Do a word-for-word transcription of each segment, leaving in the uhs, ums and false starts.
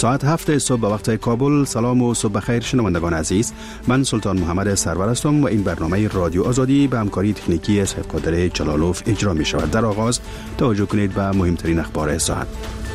ساعت هفت صبح به وقت کابل. سلام و صبح بخیر شنوندگان عزیز، من سلطان محمد سرور هستم و این برنامه رادیو آزادی به همکاری تکنیکی سید قادر جلالوف اجرا می شود. در آغاز توجه کنید به مهمترین اخبار ساعت.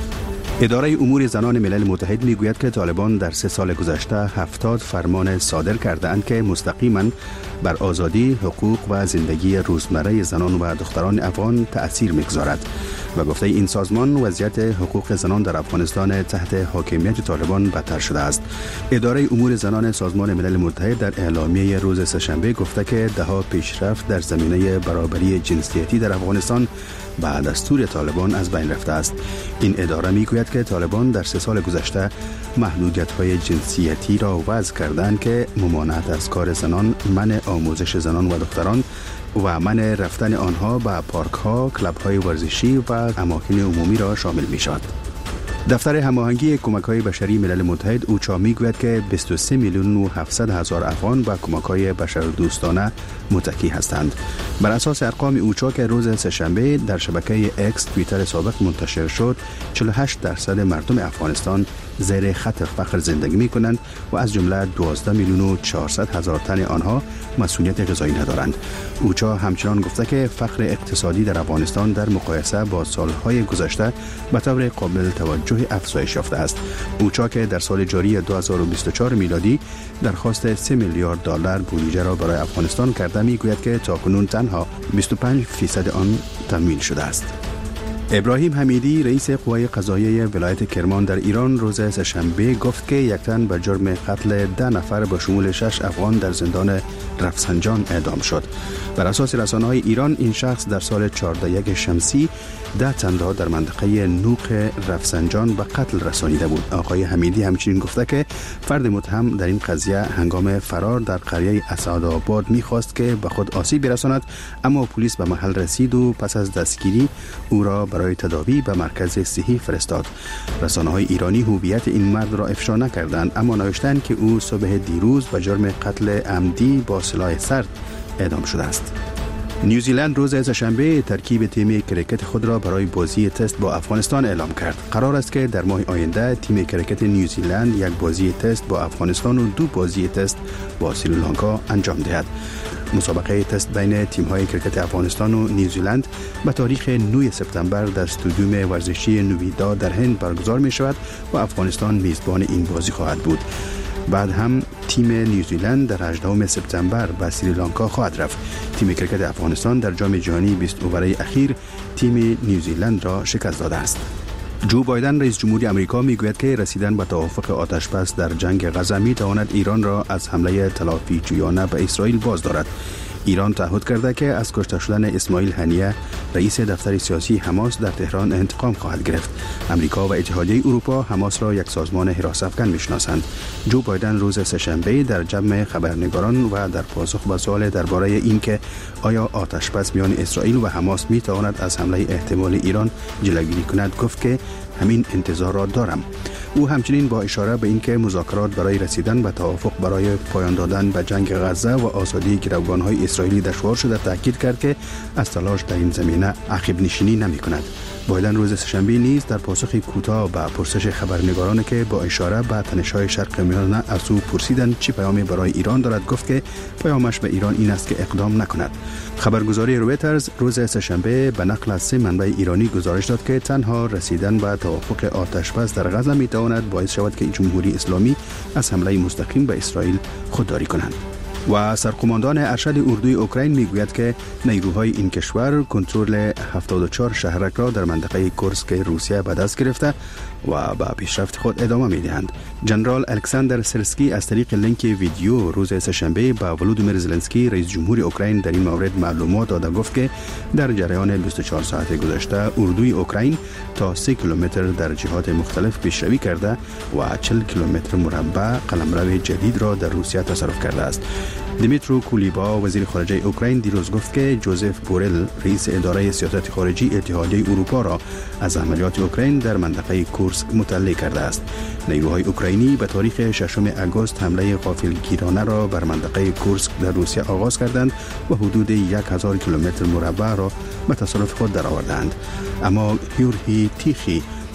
اداره امور زنان ملل متحد می گوید که طالبان در سه سال گذشته هفتاد فرمان صادر کرده اند که مستقیما بر آزادی، حقوق و زندگی روزمره زنان و دختران افغان تأثیر می‌گذارد و گفته این سازمان وضعیت حقوق زنان در افغانستان تحت حاکمیت طالبان بدتر شده است. اداره امور زنان سازمان ملل متحد در اعلامیه روز سه‌شنبه گفته که ده‌ها پیشرفت در زمینه برابری جنسیتی در افغانستان با دستور طالبان از بین رفته است. این اداره میگوید که طالبان در سه سال گذشته محدودیت‌های جنسیتی را وضع کردند که ممانعت از کار زنان، منع آموزش زنان و دختران و منع رفتن آنها به پارک‌ها، کلب‌های ورزشی و اماکن عمومی را شامل می‌شود. دفتر هماهنگی کمک‌های بشری ملل متحد اوچا میگوید که بیست و سه میلیون و هفتصد هزار افغان به کمک‌های بشردوستانه متکی هستند. بر اساس ارقام اوچا که روز سه‌شنبه در شبکه اکس توییتر سابق منتشر شد، چهل و هشت درصد مردم افغانستان زیر خط فقر زندگی می‌کنند و از جمله دوازده میلیون و چهارصد هزار تن آنها مسئولیت غذایی ندارند. اوچا همچنان گفته که فقر اقتصادی در افغانستان در مقایسه با سالهای گذشته به طور قابل توجه افزایش یافته است. اوچا که در سال جاری دو هزار و بیست و چهار میلادی درخواست سه میلیارد دلار بودجه را برای افغانستان کرده میگوید که تاکنون تنها بیست و پنج درصد آن تمویل شده است. ابراهیم حمیدی رئیس قوای قضاییه ولایت کرمان در ایران روز سه‌شنبه گفت که یک تن به جرم قتل ده نفر با شمول شش افغان در زندان رفسنجان اعدام شد. بر اساس رسانه‌های ایران این شخص در سال چهارده یک شمسی ده تن را در منطقه نوق رفسنجان به قتل رسانیده بود. آقای حمیدی همچنین گفته که فرد متهم در این قضیه هنگام فرار در قریه اسعدآباد می‌خواست که به خود آسیب برساند، اما پلیس به محل رسید و پس از دستگیری او را برای تداوی به مرکز صحی فرستاد. رسانه‌های ایرانی هویت این مرد را افشا نکردند، اما نوشتند که او صبح دیروز به جرم قتل عمدی با سلاح سرد اعدام شده است. نیوزیلند روز سه‌شنبه ترکیب تیم کرکت خود را برای بازی تست با افغانستان اعلام کرد. قرار است که در ماه آینده تیم کرکت نیوزیلند یک بازی تست با افغانستان و دو بازی تست با سریلانکا انجام دهد. مسابقه تست بین تیم‌های کرکت افغانستان و نیوزیلند به تاریخ نه سپتامبر در استادیوم ورزشی نویدا در هند برگزار می‌شود و افغانستان میزبان این بازی خواهد بود. بعد هم تیم نیوزیلند در هجدهم سپتامبر به سریلانکا خواهد رفت. تیم کرکت افغانستان در جام جهانی بیست اووره اخیر تیم نیوزیلند را شکست داده است. جو بایدن رئیس جمهوری آمریکا میگوید که رسیدن به توافق آتشبس در جنگ غزه میتواند ایران را از حمله تلافی جویانه به اسرائیل باز دارد. ایران تعهد کرده که از کشته شدن اسماعیل هنیه رئیس دفتر سیاسی حماس در تهران انتقام خواهد گرفت. امریکا و اتحادیه اروپا حماس را یک سازمان حراس افکن میشناسند. جو بایدن روز سه‌شنبه در جمع خبرنگاران و در پاسخ به سوال درباره اینکه آیا آتشبس میان اسرائیل و حماس میتواند از حمله احتمال ایران جلوگیری کند گفت که همین انتظار را دارم. او همچنین با اشاره به اینکه مذاکرات برای رسیدن به توافق برای پایان دادن به جنگ غزه و آزادی گروگان‌های اسرائیلی دشوار شده تاکید کرد که از تلاش در این زمینه عقب نشینی نمی‌کند. بایدن روز سه‌شنبه نیز در پاسخ کوتاه به پرسش خبرنگاران که با اشاره به تنش‌های شرق میانه از او پرسیدند چه پیامی برای ایران دارد گفت که پیامش به ایران این است که اقدام نکند. خبرگزاری رویترز روز سه‌شنبه به نقل از سه منبع ایرانی گزارش داد که تنها رسیدن به توافق آتشبس در غزه میتواند باعث شود که جمهوری اسلامی از حمله مستقیم به اسرائیل خودداری کنند. و سرقماندان ارشد اردوی اوکراین میگوید که نیروهای این کشور کنترل هفتاد و چهار شهرک را در منطقه کورسک روسیه به دست گرفته و به پیشرفت خود ادامه میدهند. جنرال الکساندر سرسکی از طریق لینک ویدیو روز سه‌شنبه به ولودیمیر زلنسکی رئیس جمهور اوکراین در این مورد معلومات داده گفت که در جریان بیست و چهار ساعت گذشته اردوی اوکراین تا سه کیلومتر در جهات مختلف پیشروی کرده و چهل کیلومتر مربع قلمرو جدید را در روسیه تصرف کرده است. دیمیترو کولیبا وزیر خارجه اوکراین دیروز گفت که جوزف بورل رئیس اداره سیاست خارجی اتحادیه اروپا را از عملیات اوکراین در منطقه کورسک مطلع کرده است. نیروهای اوکراینی به تاریخ ششم آگوست حمله غافلگیرانه را بر منطقه کورسک در روسیه آغاز کردند و حدود یک هزار کیلومتر مربع را به تصرف خود درآوردند. اما یوری تیخی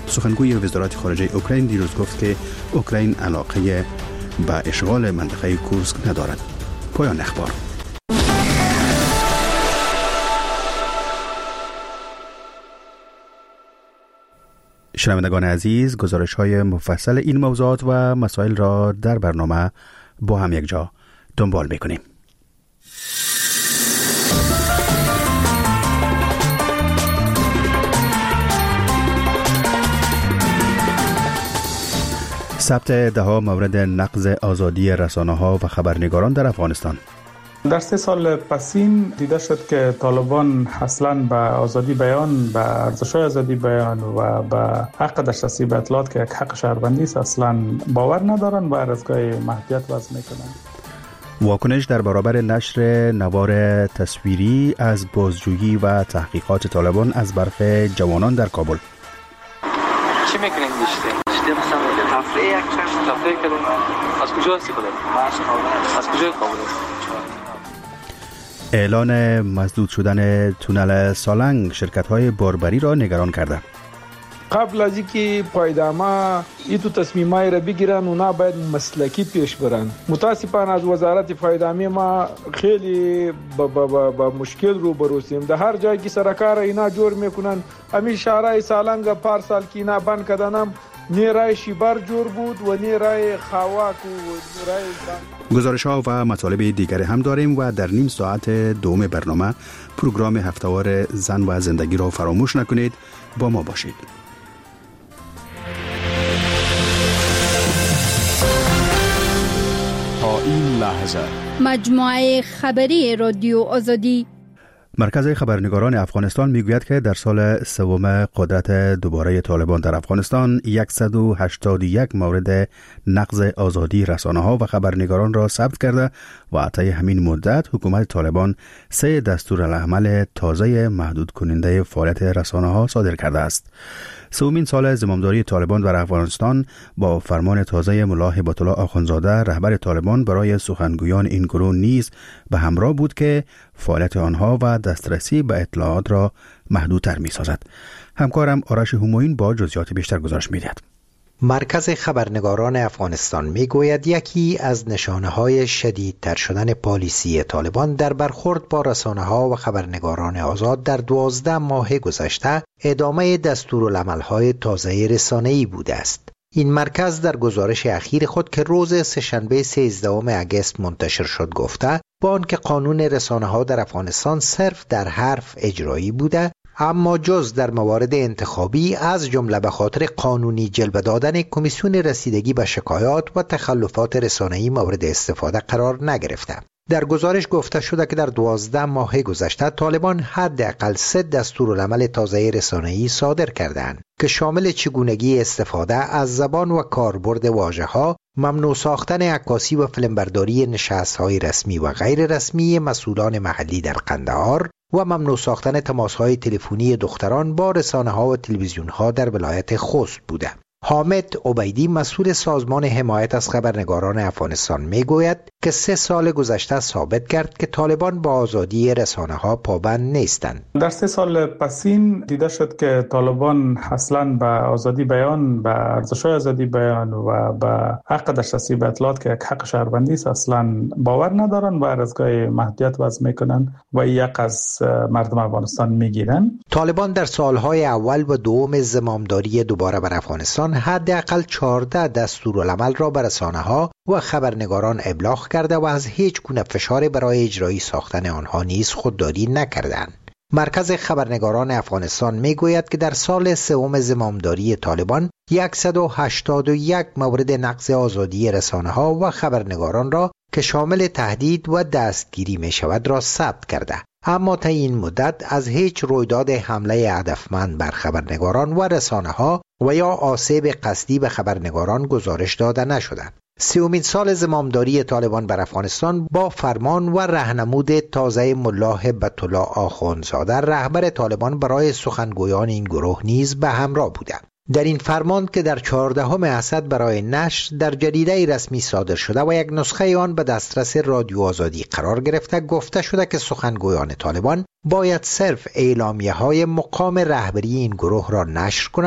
سخنگوی وزارت خارجه اوکراین دیروز گفت که اوکراین علاقه به اشغال منطقه کورسک ندارد. پایان اخبار. شنوندگان عزیز، گزارش‌های مفصل این موضوعات و مسائل را در برنامه با هم یک جا دنبال می‌کنیم. ثبت ده‌ها مورد نقض آزادی رسانه‌ها و خبرنگاران در افغانستان. در سه سال پسین دیده شد که طالبان اصلاً به آزادی بیان، به ارزش‌های آزادی بیان و به حق دسترسی به اطلاعات که یک حق شهروندی است اصلاً باور ندارند و از گاهی محدودیت وضع می‌کنند. واکنش در برابر نشر نوار تصویری از بازجویی و تحقیقات طالبان از برخی جوانان در کابل. چی می‌کنین بیشتر؟ بیشتر مثلا تفریح یک چند تفریح کنیم. از کجا استفاده کنیم؟ از کجا کابل؟ اعلان مسدود شدن تونل سالنگ شرکت‌های باربری را نگران کرده. قبل از اینکه پایدامه این تو تصمیمای را بگیرن اونا باید مسلکی پیش برن. متاسفانه از وزارت پایدامی ما خیلی با, با, با, با مشکل رو بروسیم. در هر جایی که سرکار اینا جور میکنن، همین شهرهای سالنگ پارسال که اینا بند کردنم نی رای شیبر جور بود و نی رای خواک و رای گزارش ها و مطالب دیگر هم داریم و در نیم ساعت دوم برنامه پروگرام هفته‌وار زن و زندگی را فراموش نکنید. با ما باشید. تا این لحظه مجموعه خبری رادیو آزادی. مرکز خبرنگاران افغانستان میگوید که در سال سوم قدرت دوباره طالبان در افغانستان صد و هشتاد و یک مورد نقض آزادی رسانه‌ها و خبرنگاران را ثبت کرده و طی همین مدت حکومت طالبان سه دستورالعمل تازه محدود کننده فعالیت رسانه‌ها صادر کرده است. سومین سال زمامداری طالبان در افغانستان با فرمان تازه ملا هبت الله آخوندزاده رهبر طالبان برای سخنگویان این گروه نیز به همراه بود که فعالیت آنها و دسترسی به اطلاعات را محدودتر می سازد. همکارم آرش همایون با جزئیات بیشتر گزارش می دهد. مرکز خبرنگاران افغانستان می گوید یکی از نشانه های شدیدتر شدن پالیسی طالبان در برخورد با رسانه ها و خبرنگاران آزاد در دوازده ماه گذشته ادامه دستورالعمل های تازه رسانه‌ای بوده است. این مرکز در گزارش اخیر خود که روز سه‌شنبه سیزدهم اگست منتشر شد گفته با آنکه قانون رسانه ها در افغانستان صرف در حرف اجرایی بوده، اما جز در موارد انتخابی از جمله به خاطر قانونی جلوه دادن کمیسیون رسیدگی به شکایات و تخلفات رسانه‌ای مورد استفاده قرار نگرفته. در گزارش گفته شده که در دوازده ماه گذشته طالبان حداقل سه دستورالعمل تازه رسانه‌ای صادر کردند که شامل چگونگی استفاده از زبان و کاربرد واژه‌ها، ممنوع ساختن عکاسی و فیلمبرداری نشست‌های رسمی و غیر رسمی مسئولان محلی در قندهار و ممنوع ساختن تماس‌های تلفنی دختران با رسانه‌ها و تلویزیون‌ها در ولایت خوست بوده. حامد عبیدی مسئول سازمان حمایت از خبرنگاران افغانستان میگوید که سه سال گذشته ثابت کرد که طالبان با آزادی رسانه‌ها پابند نیستند. در سه سال پسین دیده شد که طالبان اصلاً به آزادی بیان، به ارزش‌های آزادی بیان و به حق دسترسی به اطلاعات که یک حق شهروندی است اصلاً باور ندارند و از گاهی محدودیت وضع میکنند و یک از مردم افغانستان میگیرند. طالبان در سالهای اول و دوم زمامداری دوباره بر افغانستان حداقل چهارده دستورالعمل را بر رسانه‌ها و خبرنگاران ابلاغ کرده و از هیچ گونه فشار برای اجرایی ساختن آنها نیز خودداری نکردند. مرکز خبرنگاران افغانستان میگوید که در سال سوم زمامداری طالبان صد و هشتاد و یک مورد نقض آزادی رسانه‌ها و خبرنگاران را که شامل تهدید و دستگیری می شود را ثبت کرده، اما تا این مدت از هیچ رویداد حمله هدفمند بر خبرنگاران و رسانه‌ها و یا آسیب قصدی به خبرنگاران گزارش داده نشده. سیومین سال زمامداری طالبان بر افغانستان با فرمان و راهنمود تازه ملا هبت الله آخوندزاده رهبر طالبان برای سخنگویان این گروه نیز به همراه بوده. در این فرمان که در چهاردهم اسد برای نشر در جریده رسمی صادر شده و یک نسخه آن به دسترس رادیو آزادی قرار گرفته، گفته شده که سخنگویان طالبان باید صرف اعلامیه‌های مقام رهبری این گروه را نشر کنند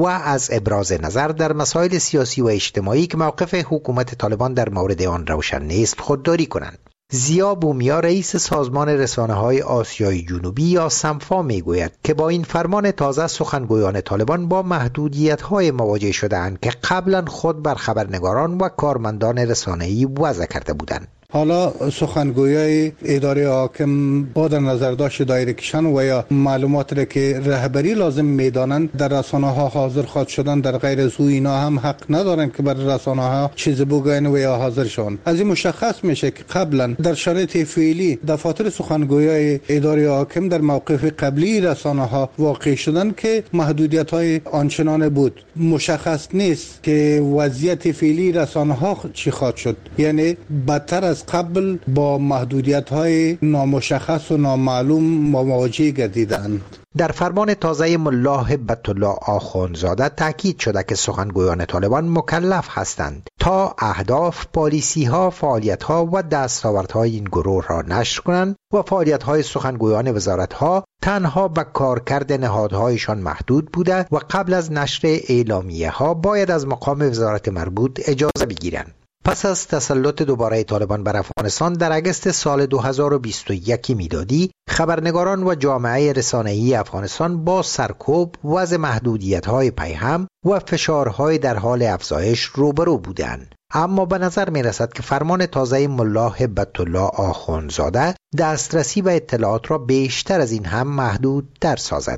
و از ابراز نظر در مسائل سیاسی و اجتماعی که موقف حکومت طالبان در مورد آن روشن نیست خودداری کنند. زیا بومیا رئیس سازمان رسانه‌های آسیای جنوبی یا سمفا میگوید که با این فرمان تازه سخنگویان طالبان با محدودیت‌های مواجه شده‌اند که قبلا خود بر خبرنگاران و کارمندان رسانه‌ای وضع کرده بودند. حالا سخنگویای اداره حاکم با در نظر داشت دایره کشان و یا معلومات را که رهبری لازم میدانند در رسانه ها حاضر خواهد شدن، در غیر از او اینا هم حق ندارند که بر رسانه ها چیز بگوین و یا حاضر شوند. از این مشخص میشه که قبلا در شرایط فعلی دفاتر سخنگویای اداره حاکم در موقف قبلی رسانه ها واقع شدن که محدودیت های آنچنان بود. مشخص نیست که وضعیت فعلی رسانه ها چی خواهد شد، یعنی بدتر از قبل با محدودیت‌های نامشخص و نامعلوم مواجه گردیدند. در فرمان تازه ملا هبت الله آخوندزاده تاکید شده که سخنگویان طالبان مکلف هستند تا اهداف، پالیسی‌ها، فعالیت‌ها و دستاوردهای این گروه را نشر کنند و فعالیت‌های سخنگویان وزارت‌ها تنها به کارکرد نهادهایشان محدود بوده و قبل از نشر اعلامیه‌ها باید از مقام وزارت مربوط اجازه بگیرند. پس از تسلط دوباره طالبان بر افغانستان در اگست سال دو هزار و بیست و یک میلادی، خبرنگاران و جامعه رسانه‌ای افغانستان با سرکوب، وضع محدودیت‌های پیهم و فشارهای در حال افزایش روبرو بودند. اما به نظر می رسد که فرمان تازه ملا هبت الله آخوندزاده دسترسی به اطلاعات را بیشتر از این هم محدود تر سازد.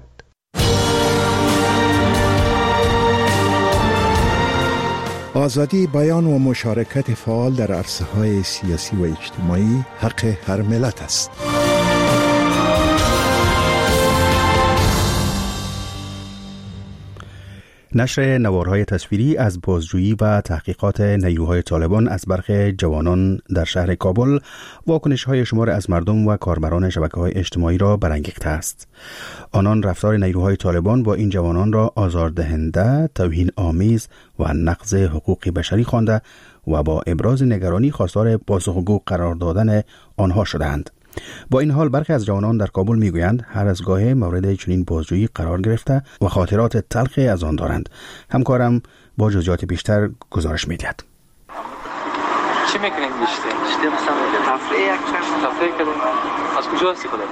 آزادی بیان و مشارکت فعال در عرصه‌های سیاسی و اجتماعی حق هر ملت است. نشر نوارهای تصویری از بازجویی و تحقیقات نیروهای طالبان از برخی جوانان در شهر کابل واکنش‌های شمار از مردم و کاربران شبکه‌های اجتماعی را برانگیخته است. آنان رفتار نیروهای طالبان با این جوانان را آزاردهنده، توهین آمیز و نقض حقوق بشری خوانده و با ابراز نگرانی خواستار پاسخگو قرار دادن آنها شدند. با این حال برخی از جوانان در کابل میگویند هر از گاهی مورد چنین بازجویی قرار گرفته و خاطرات تلخی از آن دارند. همکارم با جزئیات بیشتر گزارش می‌دهد. چی میکنین بیشتر؟ بیشتر مثلا تفریح یک چند تفریح کردیم. از کجا هستی خودت؟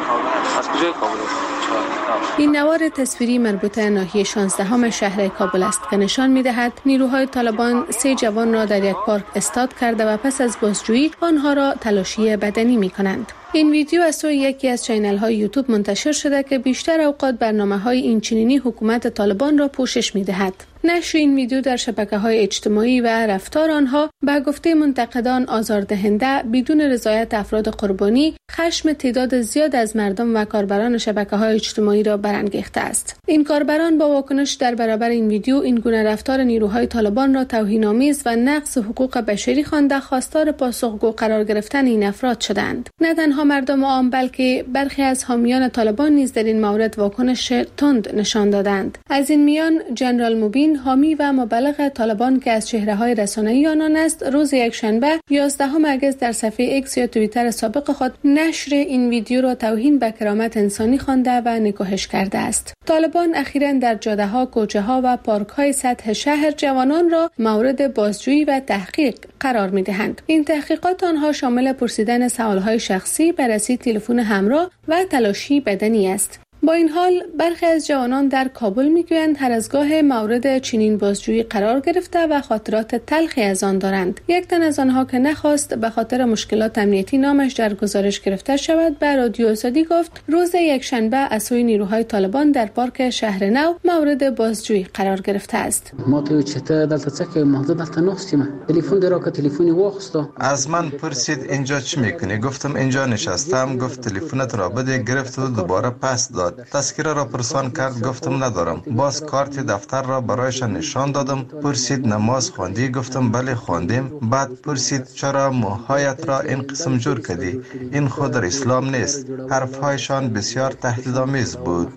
از کجای کابل هستی؟ این نوار تصویری مربوط به ناحیه شانزدهم شهر کابل است که نشان می‌دهد نیروهای طالبان سه جوان را در یک پارک استاد کرده و پس از بازجویی آنها را تلاشی بدنی می‌کنند. این ویدیو از سوی یکی از چینل‌های یوتیوب منتشر شده که بیشتر اوقات برنامه‌های این چنینی حکومت طالبان را پوشش می‌دهد. نشر این ویدیو در شبکه‌های اجتماعی و رفتار آنها به گفته منتقدان آزاردهنده، بدون رضایت افراد قربانی، خشم تعداد زیاد از مردم و کاربران شبکه‌های اجتماعی را برانگیخته است. این کاربران با واکنش در برابر این ویدیو این گونه رفتار نیروهای طالبان را توهین‌آمیز و نقض حقوق بشری خوانده خواستار پاسخگو قرار گرفتن این افراد شدند. نه تنها مردم عام بلکه برخی از حامیان طالبان نیز در این مورد واکنش تند نشان دادند. از این میان جنرال مبین، حامی و مبلغ طالبان که از چهره‌های رسانه‌ای آنان است، روز یکشنبه یازدهم اگست در صفحه ایکس یا توییتر سابق خود نشر این ویدیو را توهین به کرامت انسانی خوانده و نکوهش کرده است. طالبان اخیراً در جاده‌ها، کوچه‌ها و پارک‌های سطح شهر جوانان را مورد بازجویی و تحقیق قرار می‌دهند. این تحقیقات آنها شامل پرسیدن سوال‌های شخصی، بررسی تلفن همراه و تلاشی بدنی است. با این حال برخی از جوانان در کابل میگویند هر از گاه مورد چنین بازجویی قرار گرفته و خاطرات تلخی از آن دارند. یک تن از آنها که نخواست به خاطر مشکلات امنیتی نامش در گزارش گرفته شود به رادیو آزادی گفت روز یکشنبه از سوی نیروهای طالبان در پارک شهر نو مورد بازجویی قرار گرفته است. ما تو چته دلته څه کوي ما دلته نوستم تلفن درو که تلفنی واخستو از من پرسید اینجا چی میکنی؟ گفتم اینجا نشستم. گفت تلفنت را بده. گرفت و دوباره پس داد. تذکره را پرسان کرد. گفتم ندارم. باز کارت دفتر را برایش نشان دادم. پرسید نماز خواندی؟ گفتم بله خواندیم. بعد پرسید چرا موهایت را این قسم جور کردی؟ این خود در اسلام نیست. حرفهایشان بسیار تهدیدآمیز بود.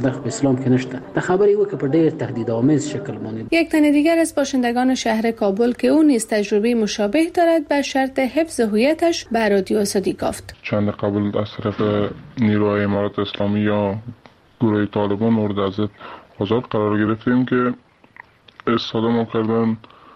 یک تن دیگر از باشندگان شهر کابل که او نیز تجربه مشابه دارد به شرط حفظ هویتش به رادیو آزادی گفت. چند قبل از طرف نیروهای امارات اسلامی یا گروه طالبان مورد اذیت آزاد قرار گرفتیم که استفاده ما کردن،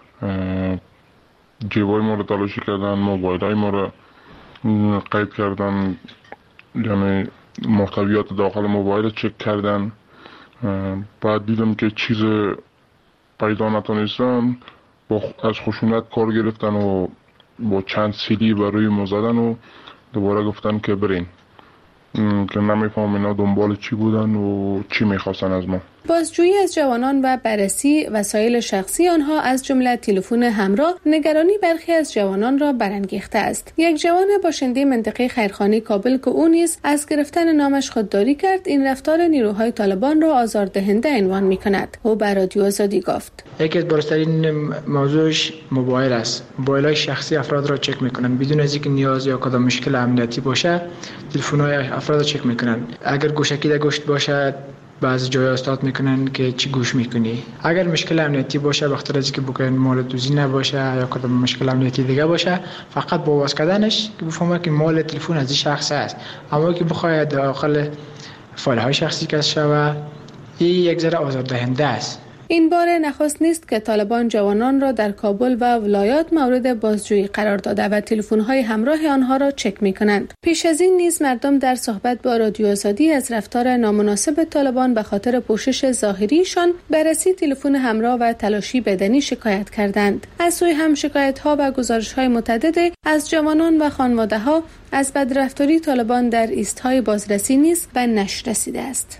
جیبای ما رو تلاشی کردن، موبایل های ما رو قید کردن، یعنی محتویات داخل موبایل چک کردن. بعد دیدم که چیز پیدا نتونستن، با از خشونت کار گرفتن و با چند سیلی برای ما زدن و دوباره گفتن که برین، که نمیفهم اینا دنبال چی بودن و چی میخواستن از ما. بازجویی از جوانان و بررسی وسایل شخصی آنها از جمله تلفن همراه نگرانی برخی از جوانان را برانگیخته است. یک جوان باشنده منطقه خیرخانه کابل که او نیز از گرفتن نامش خودداری کرد، این رفتار نیروهای طالبان را آزاردهنده عنوان می‌کند. او بر رادیو آزادی گفت: یکی از بارزترین موضوعش موبایل است. موبایل‌های شخصی افراد را چک می‌کنند بدون از اینکه نیاز یا کدام مشکل امنیتی باشه. تلفن‌های افراد را چک می‌کنند. اگر گوشکی در گوشت باشد، بعضی جای استاد میکنن که چی گوش میکنی. اگر مشکل امنیتی باشه، وقتی از که بکنن مال دوزی نباشه یا کدام مشکل امنیتی دیگه باشه، فقط با واس کردنش که بفهمه که مال تلفن از این شخص است. اما که بخواد داخل فایل های شخصی کش شود، این یک ذره آزاردهنده است. این بار نخست نیست که طالبان جوانان را در کابل و ولایات مورد بازجویی قرار داده و تلفن‌های همراه آنها را چک می‌کنند. پیش از این نیز مردم در صحبت با رادیو آزادی از رفتار نامناسب طالبان به خاطر پوشش ظاهریشان، بررسی تلفن همراه و تلاشی بدنی شکایت کردند. از سوی هم شکایت‌ها و گزارش‌های متعدد از جوانان و خانواده‌ها از بدرفتاری طالبان در ایست‌های بازرسی نیز به نشر رسیده است.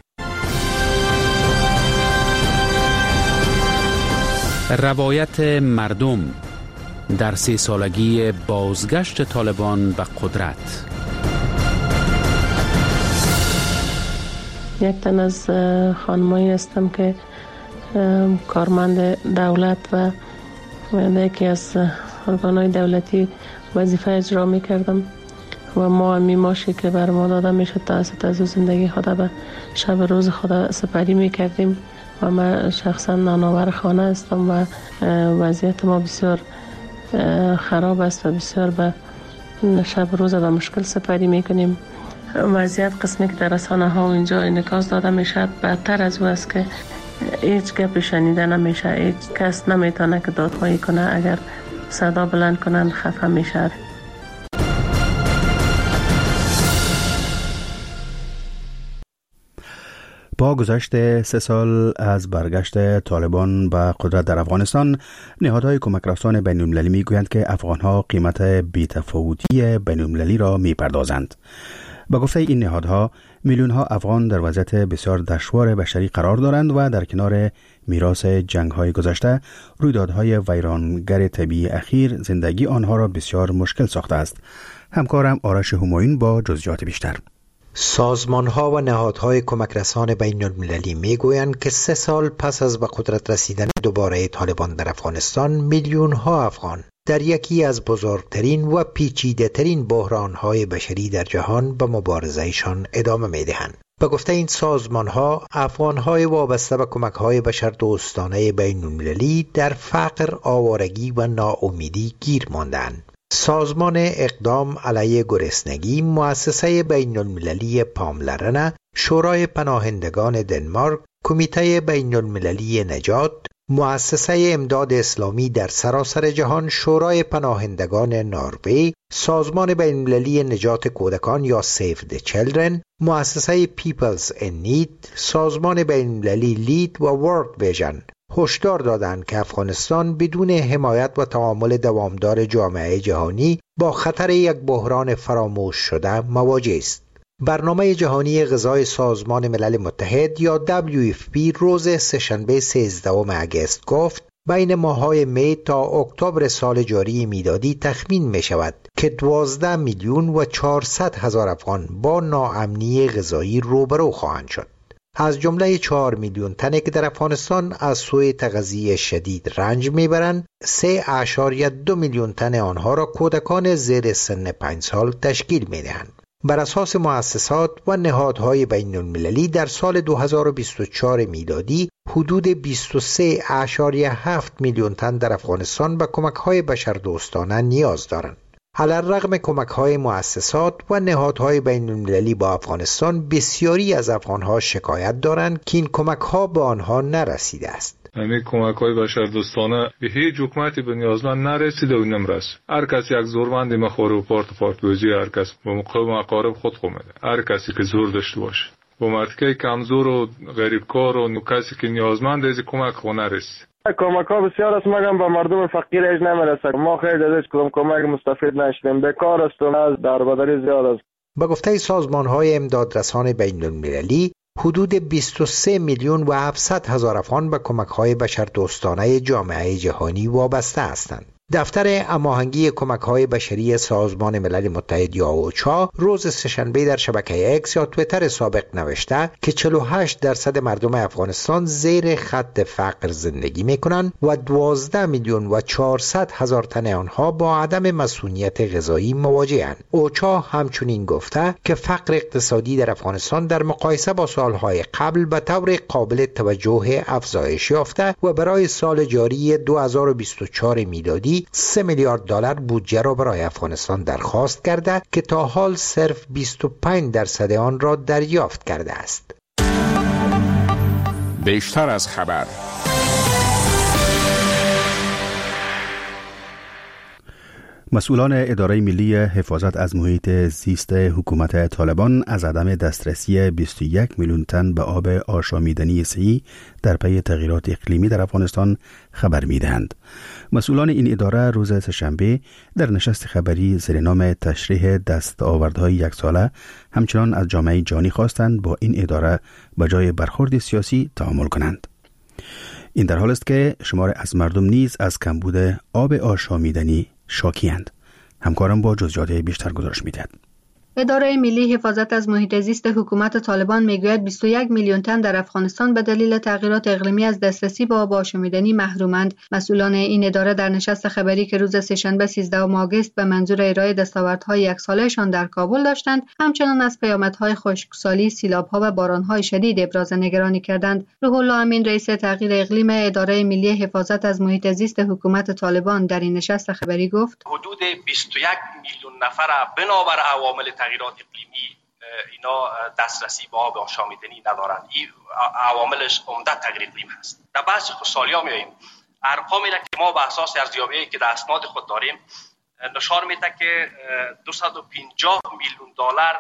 روایت مردم در سه سالگی بازگشت طالبان به قدرت. یک تن از خانمایی هستم که کارمند دولت و یکی از ارگان‌های دولتی وظیفه اجرا می کردم و ما می ماشی که بر ما داده می شد توسط از زندگی خود به شب روز خود سپری می کردیم و من شخصا نانآور خانه هستم و وضعیت ما بسیار خراب است و بسیار به شب روز به مشکل سپری میکنیم. وضعیت قسمی که در رسانه ها و اینجا انعکاس داده میشد بدتر از او است که هیچ گپی شنیده نمیشه، هیچ کس نمیتونه که دادخواهی کنه، اگر صدا بلند کنن خفه میشه. با گذشت سه سال از برگشت طالبان به قدرت در افغانستان، نهادهای کمک رسان بین المللی می گویند که افغانها قیمت بی‌تفاوتی بین المللی را می پردازند. با گفته این نهادها، میلیون ها افغان در وضعیت بسیار دشوار بشری قرار دارند و در کنار میراث جنگ های گذشته، رویدادهای ویرانگر طبیعی اخیر زندگی آنها را بسیار مشکل ساخته است. همکارم آرش همایون با جزئیات بیشتر. سازمان‌ها و نهادهای کمک رسان بین المللی می‌گویند که سه سال پس از به قدرت رسیدن دوباره طالبان در افغانستان، میلیون‌ها افغان در یکی از بزرگترین و پیچیده‌ترین بحران‌های بشری در جهان به مبارزه‌شان ادامه می‌دهند. به گفته این سازمان‌ها، افغان‌های وابسته به کمک‌های بشردوستانه بین المللی در فقر، آوارگی و ناامیدی گیر ماندند. سازمان اقدام علیه گرسنگی، مؤسسه بین المللی پاملرنه، شورای پناهندگان دنمارک، کمیته بین المللی نجات، مؤسسه امداد اسلامی در سراسر جهان، شورای پناهندگان نروژ، سازمان بین المللی نجات کودکان یا سیو د چیلدرن، مؤسسه پیپلز ان نید، سازمان بین المللی لید و ورلد ویژن هشدار دادند که افغانستان بدون حمایت و تعامل دوامدار جامعه جهانی با خطر یک بحران فراموش شده مواجه است. برنامه جهانی غذای سازمان ملل متحد یا دبلیو اف پی روز سه‌شنبه سیزدهم اگست گفت بین ماه‌های می تا اکتبر سال جاری میلادی تخمین می شود که دوازده میلیون و چهارصد هزار افغان با ناامنی غذایی روبرو خواهند شد. از جمله چهار میلیون تنی که در افغانستان از سوی تغذیه شدید رنج میبرند، سه اشاریه دو میلیون تن آنها را کودکان زیر سن پنج سال تشکیل میدهند. بر اساس مؤسسات و نهادهای بین المللی در سال دو هزار و بیست و چهار میلادی حدود بیست و سه اشاریه هفت میلیون تن در افغانستان به کمک‌های بشردوستانه نیاز دارند. علی‌الرغم کمک‌های مؤسسات و نهادهای بین‌المللی با افغانستان، بسیاری از افغان‌ها شکایت دارند که این کمک‌ها به آنها نرسیده است. همین کمک‌های بشردوستانه به هیچ حکومتی به نیازمند نرسیده و نمیرسه. هر کسی یک زورمند مخوره و پارت پارت بوزی، هر کس به مقام اقارب خود خو میده. هر کسی که زور داشته باشه با مرتکه کمزور و غریبکار و کسی که نیازمند از کمک خو نرسه. کمک ها بسیار است مگم به مردم فقیر اج نمیرسه. ما خیلی از کدام کمک مستفید نشدیم. بیکار است و از دربدری زیاد است. با گفته سازمان‌های امدادرسان بین‌المللی، حدود بیست و سه میلیون و هفتصد هزار افغان به کمک‌های بشردوستانه جامعه جهانی وابسته هستند. دفتر هماهنگی کمک‌های بشری سازمان ملل متحد یا اوچا روز سه‌شنبه در شبکه اکس یا توییتر سابق نوشته که چهل و هشت درصد مردم افغانستان زیر خط فقر زندگی می‌کنند و دوازده میلیون و چهارصد هزار تن آنها با عدم مسئولیت غذایی مواجه‌اند. اوچا همچنین گفته که فقر اقتصادی در افغانستان در مقایسه با سالهای قبل به طور قابل توجه افزایش یافته و برای سال جاری دو هزار و بیست و چهار میلادی سه میلیارد دلار بودجه را برای افغانستان درخواست کرده که تا حال صرف بیست و پنج درصد آن را دریافت کرده است. بیشتر از خبر. مسئولان اداره ملی حفاظت از محیط زیست حکومت طالبان از عدم دسترسی بیست و یک میلیون تن به آب آشامیدنی صحی در پی تغییرات اقلیمی در افغانستان خبر می‌دهند. مسئولان این اداره روز سه‌شنبه در نشست خبری زیر نام تشریح دستاوردهای یک ساله همچنان از جامعه جهانی خواستند با این اداره به جای برخورد سیاسی تعامل کنند. این در حال است که شمار از مردم نیز از کمبود آب آشامیدنی شاکی‌اند. همکارم با جزئیات بیشتر گزارش می‌دهد. اداره ملی حفاظت از محیط زیست حکومت طالبان میگوید بیست و یک میلیون تن در افغانستان به دلیل تغییرات اقلیمی از دسترسی به آب آشامیدنی محرومند. مسئولان این اداره در نشست خبری که روز سه‌شنبه سیزدهم آگوست به منظور ارائه دستاوردهای یک سالهشان در کابل داشتند، همچنان از پیامدهای خشکسالی، سیلاب‌ها و باران‌های شدید ابراز نگرانی کردند. روح الله امین، رئیس تغییر اقلیم اداره ملی حفاظت از محیط زیست حکومت طالبان در این نشست خبری گفت: حدود بیست و یک میلیون نفر بنابر عوامل تغییرات اقلیمی اینا دسترسی به آب آشامیدنی ندارند. این عواملش عمده تغییر اقلیم هست. در بحث خشکسالی ها میاییم. ارقامی را که ما به اساس ارزیابی‌ای که در اسناد خود داریم نشان میده که دویست و پنجاه میلیون دلار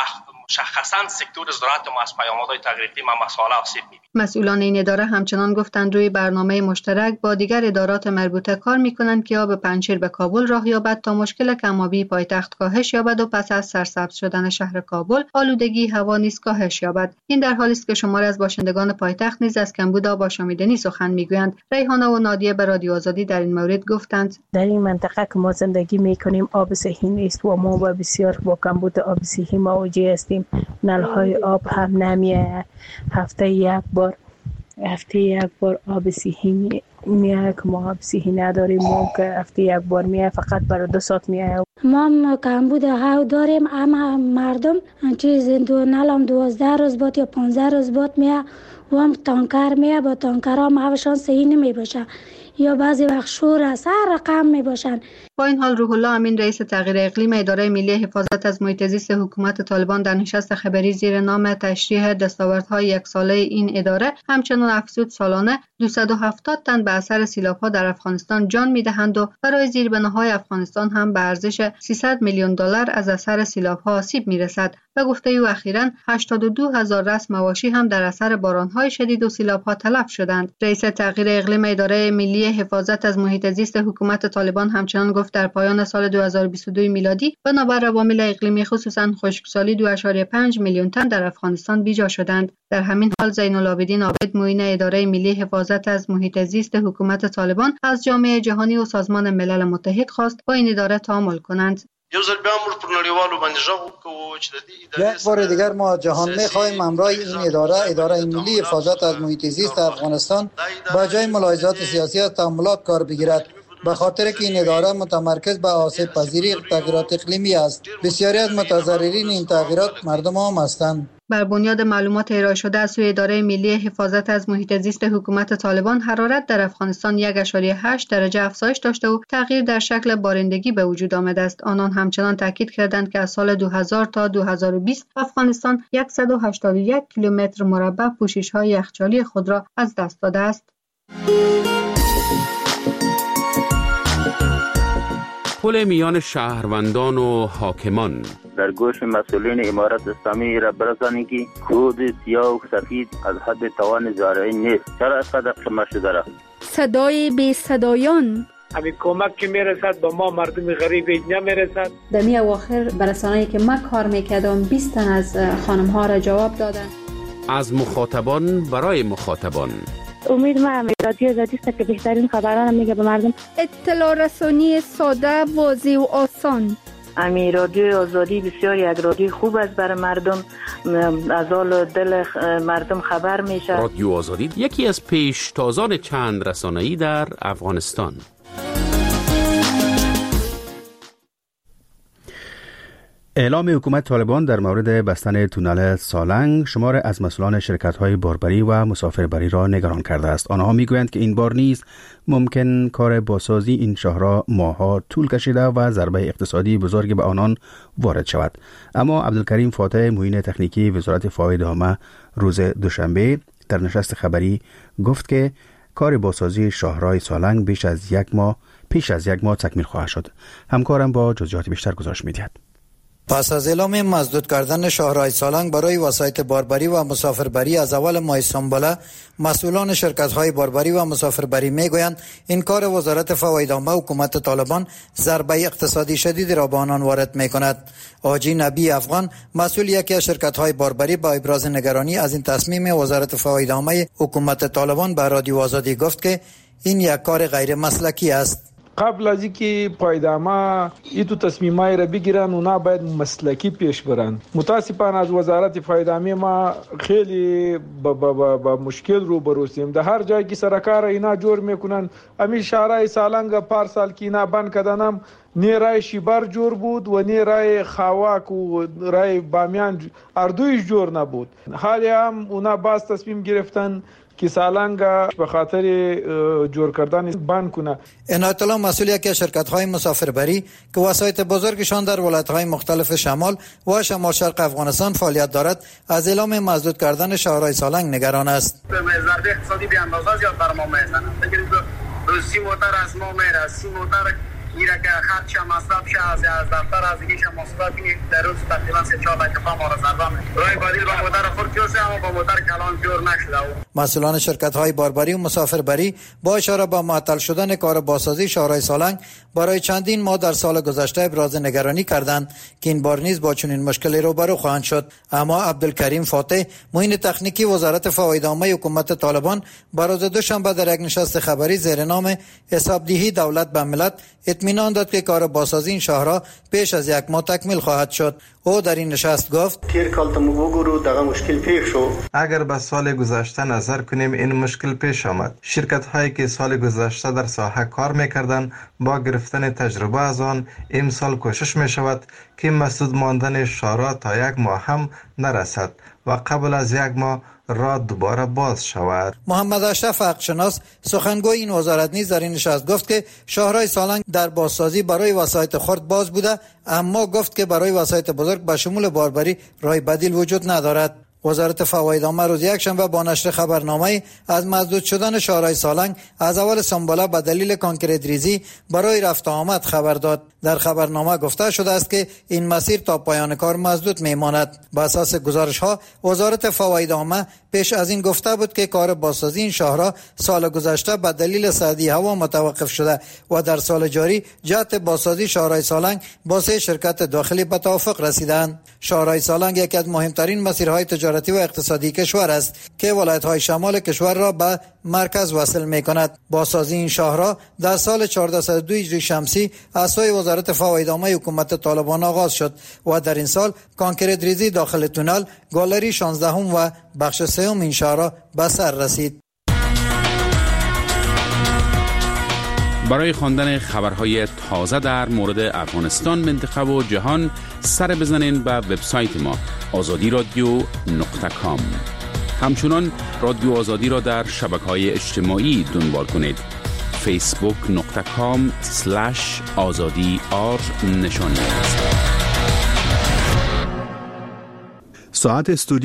مشخصاً سکتور زراعت ما از پیامدهای تغییر اقلیم مسائل آسیب می‌بیند. مسئولان این اداره همچنان گفتند روی برنامه مشترک با دیگر ادارات مربوطه کار می‌کنند که آب پنجشیر به کابل راه یابد تا مشکل کم‌آبی پایتخت کاهش یابد و پس از سرسبز شدن شهر کابل آلودگی هوا نیز کاهش یابد. این در حالی است که شماری از باشندگان پایتخت نیز از کمبود آب آشامیدنی سخن می‌گویند. ریحانه و نادیه به رادیو آزادی در این مورد گفتند: در این منطقه که ما زندگی می‌کنیم آب صحی نیست و ما با بسیار با کمبود آب صحی مواجه هستیم. نل‌های آب هم نمی‌آید. هفته یک بار هفته یک بار آب صحی میاد که ما آب صحی نداریم. ما که هفته یک بار میاد فقط برای دو ساعت میاد. ما کمبود هوا داریم، اما مردم چیز دو نلام دوازده روز بعد یا پانزده روز بعد میاد و هم تانکر میاد. با تانکر هم هواشان صحی نمی باشه یا بعضی وقت شور است، هر رقم می باشن. با این حال روح الله امین، رئیس تغییر اقلیم اداره ملی حفاظت از محیط زیست حکومت طالبان در نشست خبری زیر نام تشریح دستاوردهای یک ساله این اداره همچنان افزود سالانه دویست و هفتاد تن به اثر سیلاب‌ها در افغانستان جان می‌دهند و برای زیربناهای افغانستان هم به ارزش سیصد میلیون دلار از اثر سیلاب‌ها آسیب می‌رسد. و گفته او اخیراً هشتاد و دو هزار رأس مواشی هم در اثر باران‌های شدید و سیلاب‌ها تلف شدند. رئیس تغییر اقلیم اداره ملی حفاظت از محیط زیست حکومت طالبان همچنان گفت در پایان سال دو هزار و بیست و دو میلادی بنابر عوامل اقلیمی خصوصاً خشکسالی دو ممیز پنج میلیون تن در افغانستان بیجا شدند. در همین حال زین العابدین عابد، معین اداره ملی حفاظت از محیط زیست حکومت طالبان، از جامعه جهانی و سازمان ملل متحد خواست با این اداره تعامل کنند. یک بار دیگر ما جهان می‌خواهیم همراه این اداره اداره ملی حفاظت از محیط زیست افغانستان با جای ملاحظات سیاسی از تعاملات کار بگیرد، به خاطر که این اداره متمرکز به آسیب پذیری تغییرات اقلیمی است. بسیاری از متضررین این تغییرات مردم عام هستند. بر بنیاد معلومات ارائه شده از سوی اداره ملی حفاظت از محیط زیست حکومت طالبان، حرارت در افغانستان یک و هشت درجه افزایش داشته و تغییر در شکل بارندگی به وجود آمده است. آنان همچنان تاکید کردند که از سال دو هزار تا دو هزار و بیست افغانستان صد و هشتاد و یک کیلومتر مربع پوشش‌های یخچالی خود را از دست داده است. پل میان شهروندان و حاکمان در گوش مسئولین امارت اسلامی را برسانید که کود سیاه و سفید از حد توان زارعی نیست. چرا اینقدر قیمت شده را؟ صدای بی صدایان، همین کمک که میرسد به ما مردم غریب نمیرسد. در می اواخر برسانه‌ای که من کار میکردم بیست تن از خانم ها را جواب دادن. از مخاطبان برای مخاطبان. امید ما رادیو آزادی است که بهترین خبران میگه به مردم. اطلاع رسانی ساده، واضح و آسان. امی رادیو آزادی بسیار یک رادیو خوب است برای مردم، از حال دل مردم خبر میشه. رادیو آزادی یکی از پیشتازان چند رسانه‌ای در افغانستان. اعلام حکومت طالبان در مورد بستن تونل سالنگ شمار از مسئولان شرکت‌های باربری و مسافربری را نگران کرده است. آنها میگویند که این بار نیز ممکن کار بازسازی این شاهراه ماه‌ها طول کشیده و ضربه اقتصادی بزرگی به آنان وارد شود. اما عبدالکریم فاتح، معین تکنیکی وزارت فواید عامه، روز دوشنبه در نشست خبری گفت که کار بازسازی شاهراه سالنگ بیش از یک ماه پیش از یک ماه تکمیل خواهد شد. همکارم با جزئیات بیشتر گزارش می‌دهد. پس از اعلام مسدود کردن شاهراه سالنگ برای وسایط باربری و مسافربری از اول ماه سامباله، مسئولان شرکت‌های باربری و مسافربری میگویند این کار وزارت فواید عامه حکومت طالبان ضربه اقتصادی شدید را به آنان وارد می‌کند. حاجی نبی افغان، مسئول یکی از شرکت‌های باربری، با ابراز نگرانی از این تصمیم وزارت فواید عامه حکومت طالبان به رادیو آزادی گفت که این یک کار غیر مسلکی است. قبل از اینکه پایدامه این تو تصمیمای را بگیرن اونا باید مسلکی پیش برن. متاسفانه از وزارت فایدامه ما خیلی با, با, با, با مشکل رو بروسیم. در هر جایی که سرکار اینا جور میکنن، امی شهرهای سالنگ پار سال که اینا بند کردنم نی رای شیبر جور بود و نی رای خواک و رای بامیان اردویش جور نبود. حالی هم اونا باز تصمیم گرفتن که سالنگ به خاطر جور کردن بند کنه. عنایت الله، مسئول یکی از شرکت‌های مسافربری که وسایط بزرگشان در ولایت‌های مختلف شمال و شمال شرق افغانستان فعالیت دارد، از اعلام مسدود کردن شاهراه سالنگ نگران است. ضربه اقتصادی به اندازه زیاد بر ما میزنه. بگیرید سی موتر از ما میره، سی موتر میره که خرچ مصرف شه از از دفتر از دیگه مصرف کنی در روز تقریبا سه چهار دقیقه ما را ضربه رای بدیل با موتر خود جور اما با موتر کلان جور نشده. مسئولان شرکت‌های باربری و مسافربری با اشاره به معطل شدن کار بازسازی شاهراه سالنگ برای چندین ماه در سال گذشته ابراز نگرانی کردند که این بار نیز با چنین مشکلی روبرو خواهند شد. اما عبدالکریم فاتح، معین تکنیکی وزارت فواید عامه حکومت طالبان، بر روز دوشنبه در یک نشست خبری زیر نام حسابدهی دولت به ملت اطمینان داد که کار بازسازی این شاهراه پیش از یک ماه تکمیل خواهد شد. او در این نشست گفت تیر کال تمو بگورو دغه مشکل پیش شو. اگر به سال گذشته نظر کنیم این مشکل پیش آمد. شرکت هایی که سال گذشته در ساحه کار میکردند با گرفتن تجربه از آن امسال کوشش می شود که مسدود ماندن شاهراه تا یک ماه هم نرسد و قبل از یک ماه را دوباره باز شود. محمد اشرف حقشناس، سخنگوی این وزارت، نیز در این نشست گفت که شاهراه سالنگ در بازسازی برای وسایط خرد باز بوده، اما گفت که برای وسایط بزرگ به شمول باربری راه بدیل وجود ندارد. وزارت فواید عامه روز یکشنبه با نشر خبرنامه از مسدود شدن شاهراه سالنگ از اول سامباله به دلیل کانکریت ریزی برای رفت آمد خبر داد. در خبرنامه گفته شده است که این مسیر تا پایان کار مسدود میماند. بر اساس گزارش ها وزارت فواید عامه پیش از این گفته بود که کار بازسازی این شاهراه سال گذشته به دلیل سردی هوا متوقف شده و در سال جاری جهت بازسازی شاهراه سالنگ با سه شرکت داخلی به توافق رسیدند. شاهراه سالنگ یکی از مهمترین مسیرهای تجارتی و اقتصادی کشور است که ولایت‌های شمال کشور را به مرکز وصل می‌کند. بازسازی این شاهراه در سال چهارصد و دو هجری شمسی از سوی وزارت فواید عامه حکومت طالبان آغاز شد و در این سال کانکریت ریزی داخل تونل، گالری شانزده هم و بخش سوم این شاهراه به سر رسید. برای خواندن خبرهای تازه در مورد افغانستان، منطقه و جهان سر بزنین به وبسایت ما آزادی رادیو نقطه کام. همچنان رادیو آزادی را در شبکه‌های اجتماعی دنبال کنید. فیسبوک نقطه کام سلش آزادی آر نشانی است. ساعت استودیو